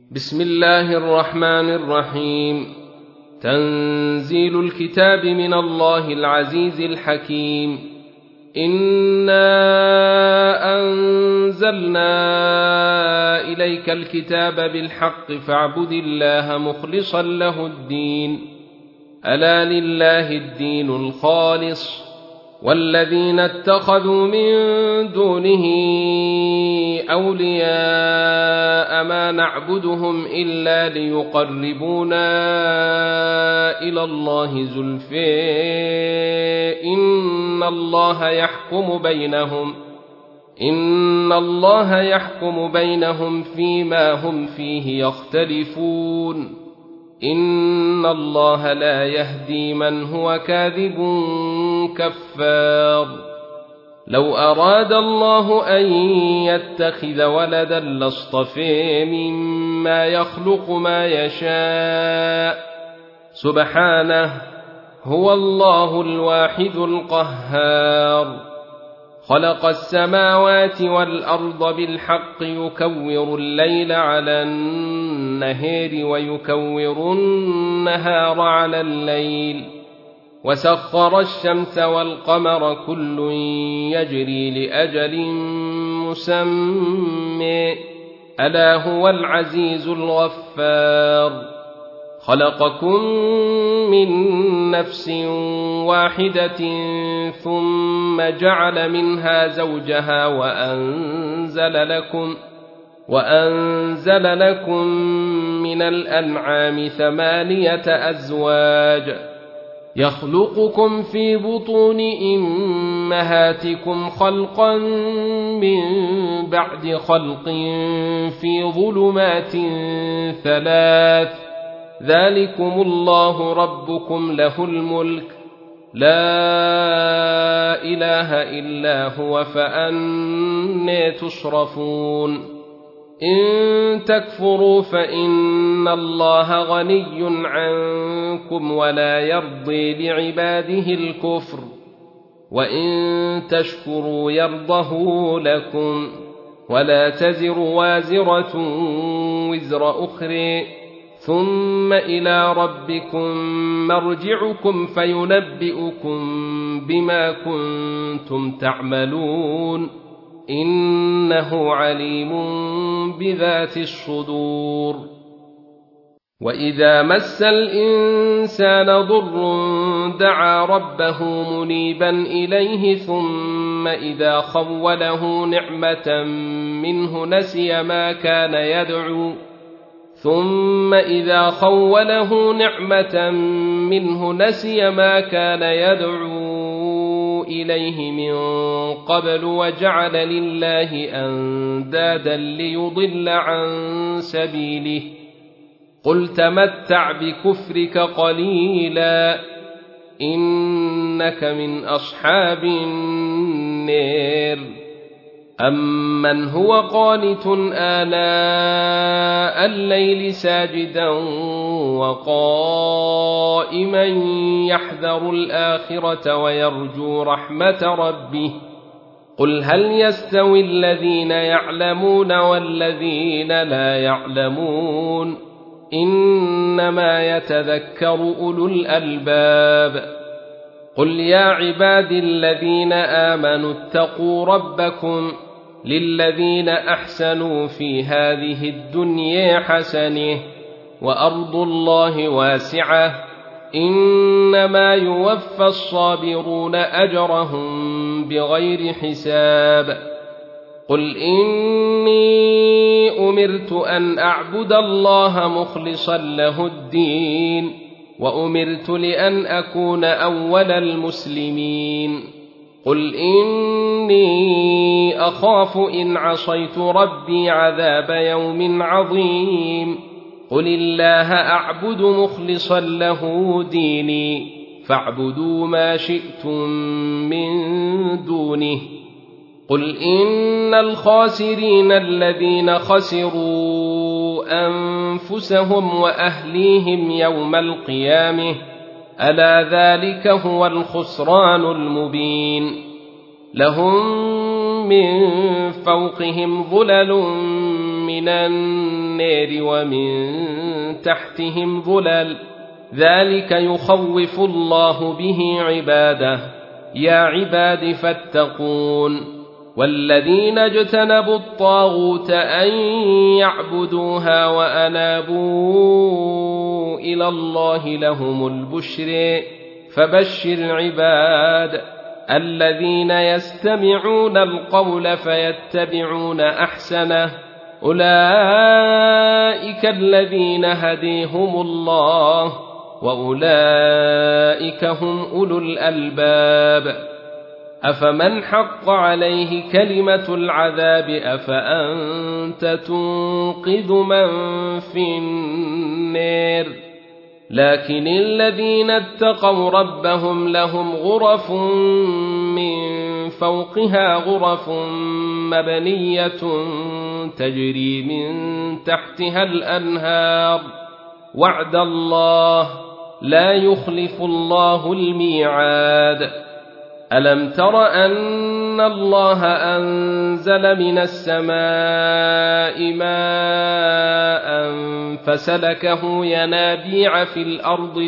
بسم الله الرحمن الرحيم. تنزيل الكتاب من الله العزيز الحكيم. إنا أنزلنا إليك الكتاب بالحق فاعبد الله مخلصا له الدين، ألا لله الدين الخالص، والذين اتخذوا من دونه أولياء ما نعبدهم إلا ليقربونا إلى الله زلفى إن الله يحكم بينهم فيما هم فيه يختلفون، إن الله لا يهدي من هو كاذب كفار. لو أراد الله أن يتخذ ولدا لاصطفى مما يخلق ما يشاء، سبحانه، هو الله الواحد القهار. خلق السماوات والأرض بالحق يكور الليل على النهار ويكور النهار على الليل، وسخر الشمس والقمر كل يجري لأجل مسمى، ألا هو العزيز الغفار. خلقكم من نفس واحدة ثم جعل منها زوجها وأنزل لكم من الأنعام 8 أزواج، يخلقكم في بطون أمهاتكم خلقا من بعد خلق في ظلمات 3، ذلكم الله ربكم له الملك، لا إله إلا هو، فأنى تصرفون. إن تكفروا فإن الله غني عنكم ولا يرضي لعباده الكفر، وإن تشكروا يرضه لكم، ولا تزر وازرة وزر أخرى، ثم إلى ربكم مرجعكم فينبئكم بما كنتم تعملون، إنه عليم بذات الصدور. وإذا مس الإنسان ضر دعا ربه منيبا إليه، ثم إذا خوله نعمة منه نسي ما كان يدعو إليه من قبل، وجعل لله أندادا ليضل عن سبيله. قل تمتع بكفرك قليلا إنك من أصحاب النار. أمن هو قانت آناء الليل ساجدا وقائما يحذر الآخرة ويرجو رحمة ربه، قل هل يستوي الذين يعلمون والذين لا يعلمون، إنما يتذكر أولو الألباب. قل يا عبادي الذين آمنوا اتقوا ربكم، للذين أحسنوا في هذه الدنيا حسنة، وأرض الله واسعة، إنما يوفى الصابرون أجرهم بغير حساب. قل إني أمرت أن أعبد الله مخلصا له الدين، وأمرت لأن أكون أول المسلمين. قل إني أخاف إن عصيت ربي عذاب يوم عظيم. قل الله أعبد مخلصا له ديني، فاعبدوا ما شئتم من دونه. قل إن الخاسرين الذين خسروا أنفسهم وأهليهم يوم القيامة، ألا ذلك هو الخسران المبين. لهم من فوقهم ظلل من النار النار ومن تحتهم ظلل ذلك يخوف الله به عباده يا عباد فاتقون والذين اجتنبوا الطاغوت أن يعبدوها وأنابوا إلى الله لهم البشر فبشر عباد الذين يستمعون القول فيتبعون أحسنه أولئك الذين هديهم الله وأولئك هم أولو الألباب أفمن حق عليه كلمة العذاب أفأنت تنقذ من في النار لكن الذين اتقوا ربهم لهم غرف من فوقها غرف مبنية تجري من تحتها الأنهار وعد الله لا يخلف الله الميعاد ألم تر أن الله أنزل من السماء ماء فسلكه ينابيع في الأرض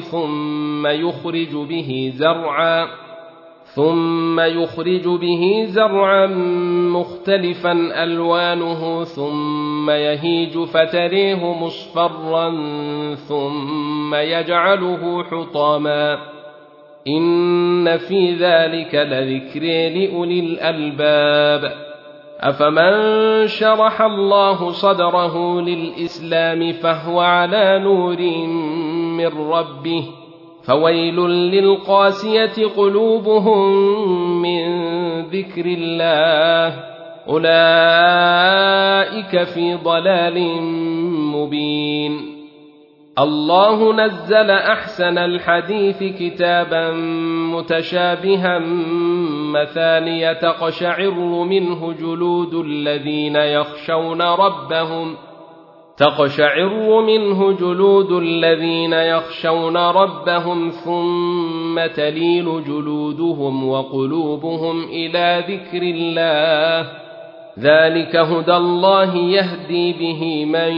ثم يخرج به زرعا مختلفا ألوانه ثم يهيج فتريه مصفرا ثم يجعله حطاما إن في ذلك لذكر لأولي الألباب أفمن شرح الله صدره للإسلام فهو على نور من ربه فويل للقاسية قلوبهم من ذكر الله أولئك في ضلال مبين الله نزل أحسن الحديث كتابا متشابها مثانية تقشعر منه جلود الذين يخشون ربهم ثم تلين جلودهم وقلوبهم إلى ذكر الله ذلك هدى الله يهدي به من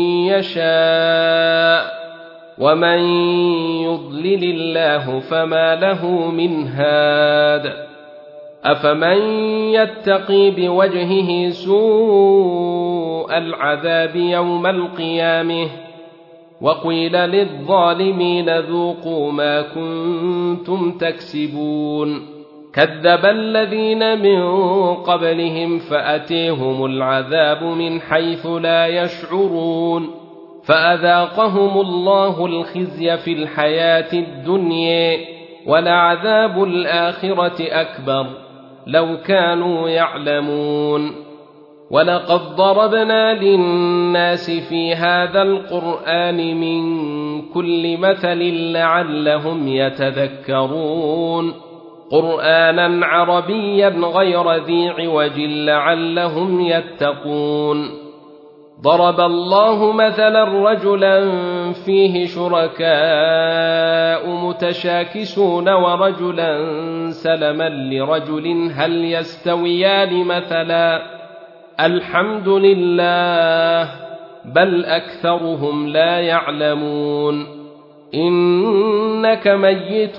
يشاء ومن يضلل الله فما له من هاد أفمن يتقي بوجهه سوء العذاب يوم القيامة وقيل للظالمين ذوقوا ما كنتم تكسبون كذب الذين من قبلهم فأتيهم العذاب من حيث لا يشعرون فأذاقهم الله الخزي في الحياة الدنيا ولعذاب الآخرة أكبر لو كانوا يعلمون ولقد ضربنا للناس في هذا القرآن من كل مثل لعلهم يتذكرون قرآنا عربيا غير ذي عوج لعلهم يتقون ضرب الله مثلا رجلا فيه شركاء متشاكسون ورجلا سلما لرجل هل يستويان مثلا الحمد لله بل أكثرهم لا يعلمون إنك ميت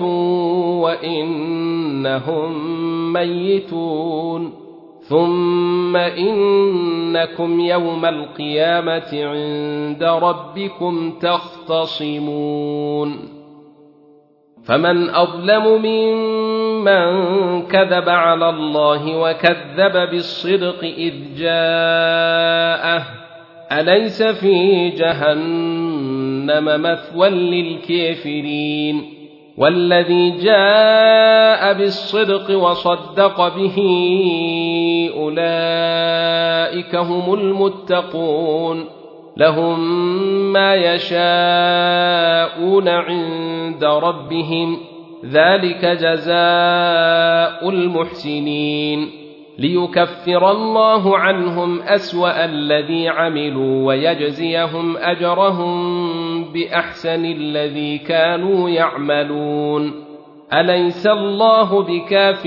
وإنهم ميتون ثم إنكم يوم القيامة عند ربكم تختصمون فمن أظلم ممن كذب على الله وكذب بالصدق إذ جاءه أليس في جهنم مثوى للكافرين والذي جاء بالصدق وصدق به أولئك هم المتقون لهم ما يشاءون عند ربهم ذلك جزاء المحسنين ليكفر الله عنهم أسوأ الذي عملوا ويجزيهم أجرهم بأحسن الذي كانوا يعملون أليس الله بكاف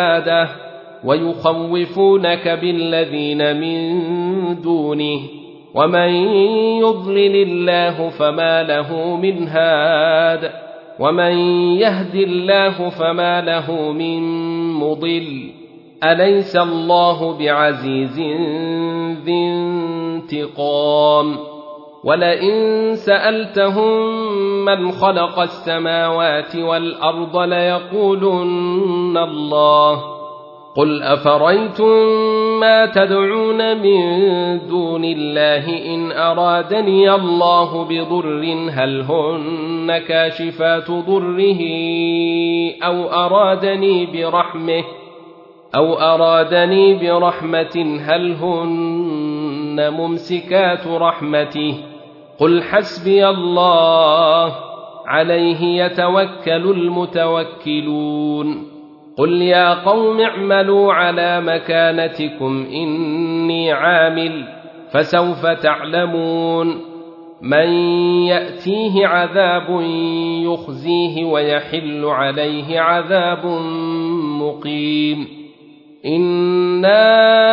عباده ويخوفونك بالذين من دونه ومن يضلل الله فما له من هاد ومن يهد الله فما له من مضل أليس الله بعزيز ذي انتقام ولئن سألتهم من خلق السماوات والأرض ليقولن الله قل أفريتم ما تدعون من دون الله إن أرادني الله بضر هل هن كاشفات ضره أو أرادني برحمة هل هن ممسكات رحمته قل حسبي الله عليه يتوكل المتوكلون قل يا قوم اعملوا على مكانتكم إني عامل فسوف تعلمون من يأتيه عذاب يخزيه ويحل عليه عذاب مقيم إنا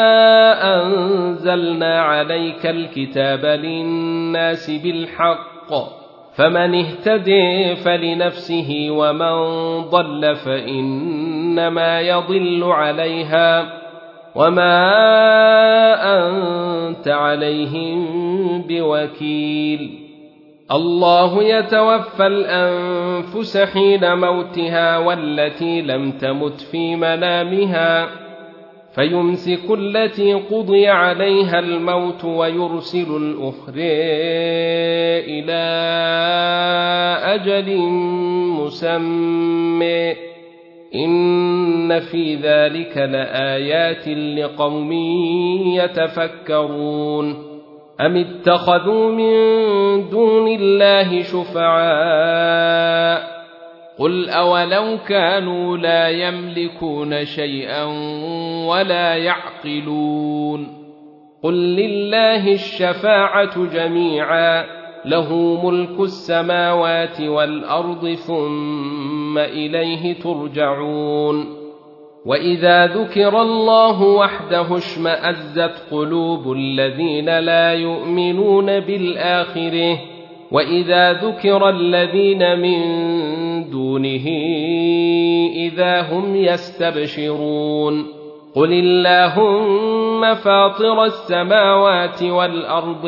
أنزلنا عليك الكتاب للناس بالحق فمن اهتدي فلنفسه ومن ضل فإنما يضل عليها وما أنت عليهم بوكيل الله يتوفى الأنفس حين موتها والتي لم تمت في منامها فيمسك التي قضي عليها الموت ويرسل الأخرى إلى أجل مسمى إن في ذلك لآيات لقوم يتفكرون أم اتخذوا من دون الله شفعاء قل أولو كانوا لا يملكون شيئا ولا يعقلون قل لله الشفاعة جميعا له ملك السماوات والأرض ثم إليه ترجعون وإذا ذكر الله وحده اشمأزت قلوب الذين لا يؤمنون بالآخرة وإذا ذكر الذين من دونه إذا هم يستبشرون قل اللهم فاطر السماوات والأرض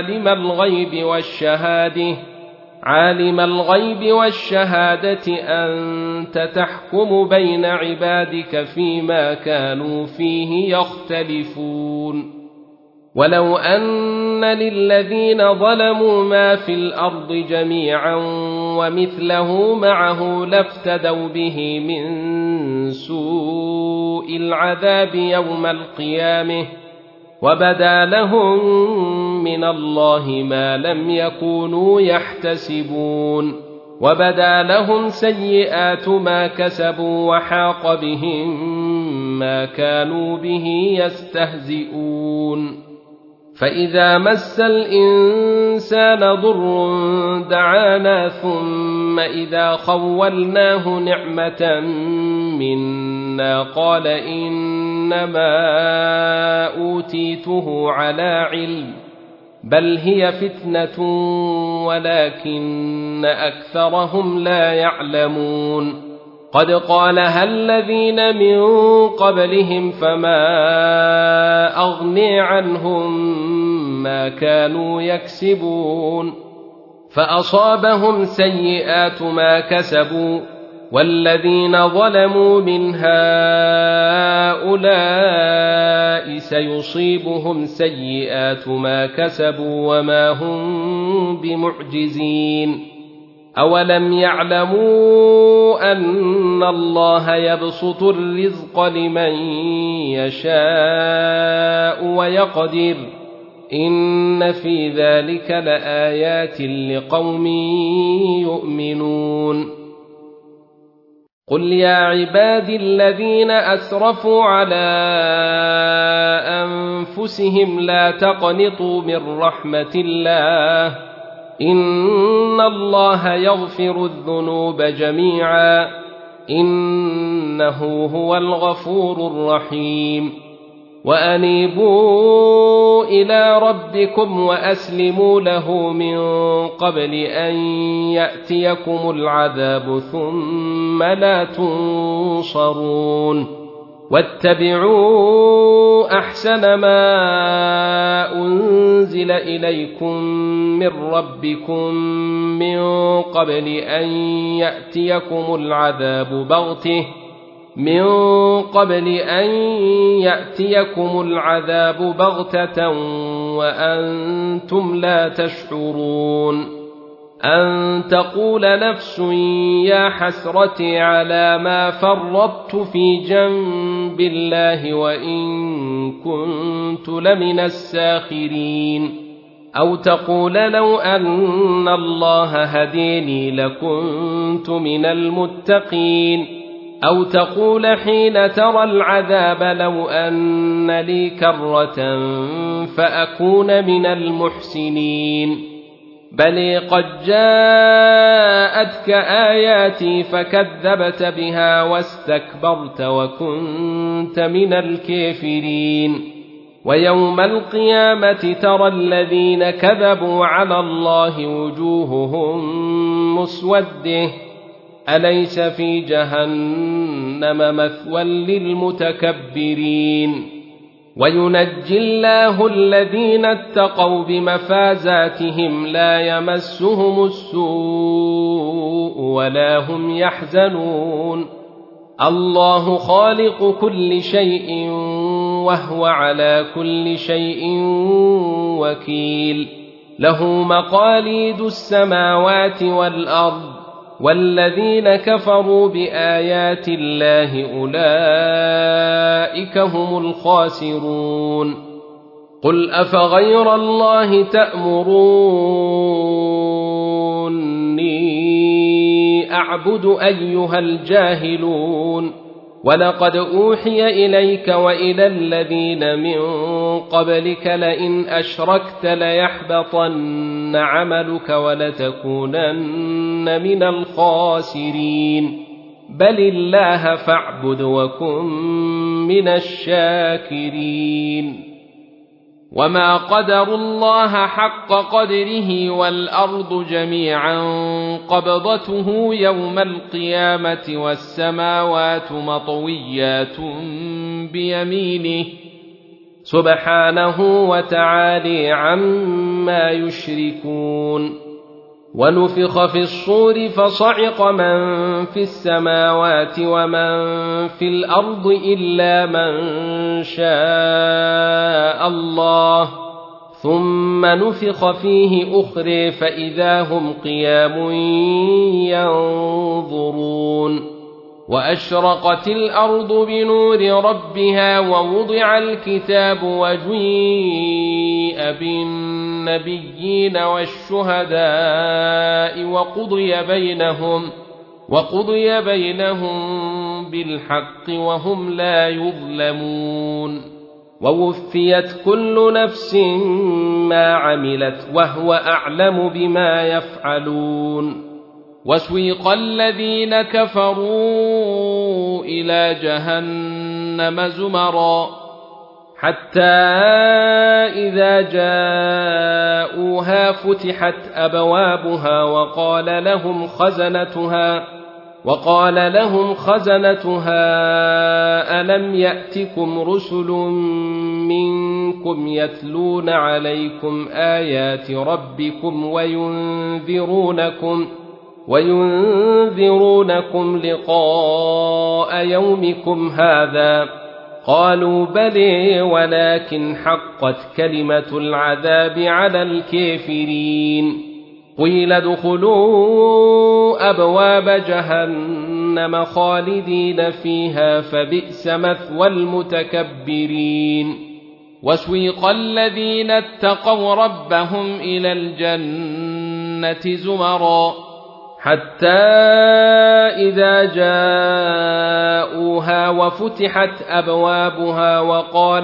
عالم الغيب والشهادة أنت تحكم بين عبادك فيما كانوا فيه يختلفون ولو أن للذين ظلموا ما في الأرض جميعا ومثله معه لافتدوا به من سوء العذاب يوم القيامة وبدا لهم من الله ما لم يكونوا يحتسبون وبدا لهم سيئات ما كسبوا وحاق بهم ما كانوا به يستهزئون فإذا مس الإنسان ضر دعانا ثم إذا خولناه نعمة منا قال إنما أوتيته على علم بل هي فتنة ولكن أكثرهم لا يعلمون قد قالها الذين من قبلهم فما أغني عنهم ما كانوا يكسبون فأصابهم سيئات ما كسبوا والذين ظلموا من هؤلاء سيصيبهم سيئات ما كسبوا وما هم بمعجزين أولم يعلموا أن الله يبسط الرزق لمن يشاء ويقدر إن في ذلك لآيات لقوم يؤمنون قل يا عبادي الذين أسرفوا على أنفسهم لا تقنطوا من رحمة الله إن الله يغفر الذنوب جميعا إنه هو الغفور الرحيم وأنيبوا إلى ربكم وأسلموا له من قبل أن يأتيكم العذاب ثم لا تنصرون واتبعوا أحسن ما أنزل إليكم من ربكم من قبل أن يأتيكم العذاب بغتة وأنتم لا تشعرون أن تقول نفس يا حسرتي على ما فرطت في جنب الله وإن كنت لمن الساخرين أو تقول لو أن الله هديني لكنت من المتقين أو تقول حين ترى العذاب لو أن لي كرة فأكون من المحسنين بل قد جاءتك آياتي فكذبت بها واستكبرت وكنت من الكافرين ويوم القيامة ترى الذين كذبوا على الله وجوههم مسودة أليس في جهنم مثوى للمتكبرين وينجي الله الذين اتقوا بمفازاتهم لا يمسهم السوء ولا هم يحزنون الله خالق كل شيء وهو على كل شيء وكيل له مقاليد السماوات والأرض والذين كفروا بآيات الله أولئك هم الخاسرون قل أفغير الله تأمروني أعبد أيها الجاهلون ولقد أوحي إليك وإلى الذين من قبلك لئن أشركت ليحبطن عملك ولتكونن من الخاسرين بل الله فاعبد وكن من الشاكرين وما قدروا الله حق قدره والأرض جميعا قبضته يوم القيامة والسماوات مطويات بيمينه سبحانه وتعالى عما يشركون ونفخ في الصور فصعق من في السماوات ومن في الأرض إلا من شاء الله ثم نفخ فيه أخرى فإذا هم قيام ينظرون وأشرقت الأرض بنور ربها ووضع الكتاب وجيء بالنبيين والشهداء وقضي بينهم بالحق وهم لا يظلمون ووفيت كل نفس ما عملت وهو أعلم بما يفعلون وسويق الذين كفروا إلى جهنم زمرا حتى إذا جاءوها فتحت أبوابها وقال لهم خزنتها ألم يأتكم رسل منكم يتلون عليكم آيات ربكم وينذرونكم لقاء يومكم هذا قالوا بلى ولكن حقت كلمة العذاب على الكافرين قيل ادخلوا أبواب جهنم خالدين فيها فبئس مثوى المتكبرين وسويق الذين اتقوا ربهم إلى الجنة زمرا حتى إذا جاءوها وفتحت أبوابها وقال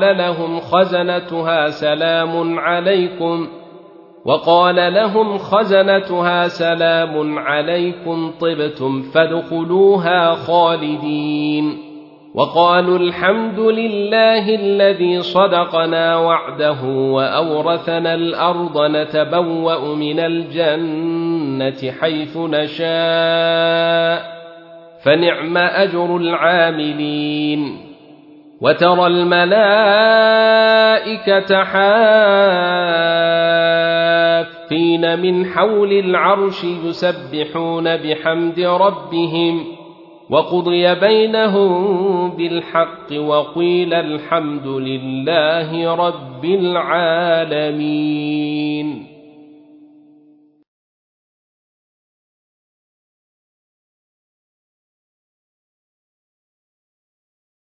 لهم خزنتها سلام عليكم طبتم فادخلوها خالدين وقالوا الحمد لله الذي صدقنا وعده وأورثنا الأرض نتبوأ من الجنة حيث نشاء فنعم أجر العاملين وترى الملائكة حافين من حول العرش يسبحون بحمد ربهم وقضي بينهم بالحق وقيل الحمد لله رب العالمين.